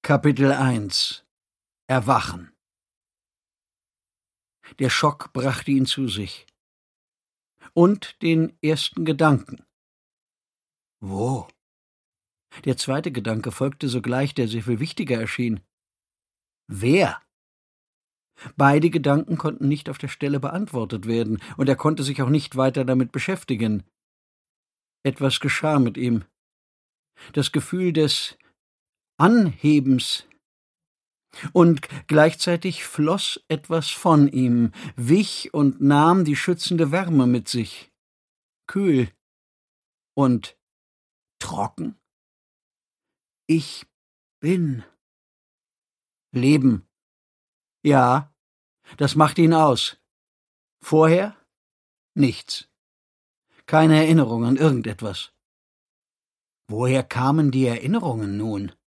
Kapitel 1 Erwachen. Der Schock brachte ihn zu sich. Und den ersten Gedanken. Wo? Der zweite Gedanke folgte sogleich, der sehr viel wichtiger erschien. Wer? Beide Gedanken konnten nicht auf der Stelle beantwortet werden, und er konnte sich auch nicht weiter damit beschäftigen. Etwas geschah mit ihm. Das Gefühl des Anhebens. Und gleichzeitig floss etwas von ihm, wich und nahm die schützende Wärme mit sich. Kühl und trocken. Ich bin. Leben. Ja, das macht ihn aus. Vorher? Nichts. Keine Erinnerung an irgendetwas. Woher kamen die Erinnerungen nun?